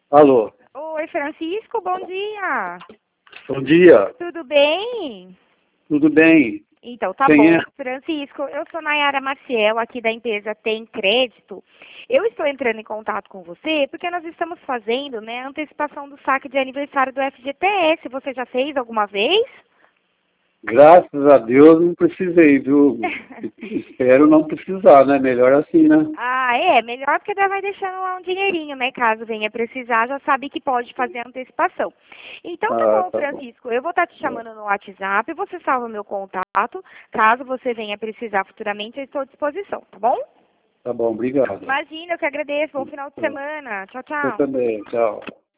Alô, Oi, Francisco, bom dia. bom dia, Tudo bem? tudo bem? Então, tá Quem bom. é? Francisco, eu sou Nayara Maciel, aqui da empresa Tem Crédito. Eu estou entrando em contato com você porque nós estamos fazendo, né, a antecipação do saque de aniversário do FGTS. Você já fez alguma vez? Graças a Deus não precisei, viu? Espero não precisar, né? Melhor assim, né? Ah, é, melhor porque daí vai deixando lá um dinheirinho, né? Caso venha precisar, já sabe que pode fazer a antecipação. Então tá Ah, bom, tá bom. Francisco, eu vou estar te chamando no WhatsApp, você salva meu contato. Caso você venha precisar futuramente, eu estou à disposição, tá bom? Tá bom, obrigado. Imagina, eu que agradeço. Bom final de semana. Tchau, Você tchau. também, tchau.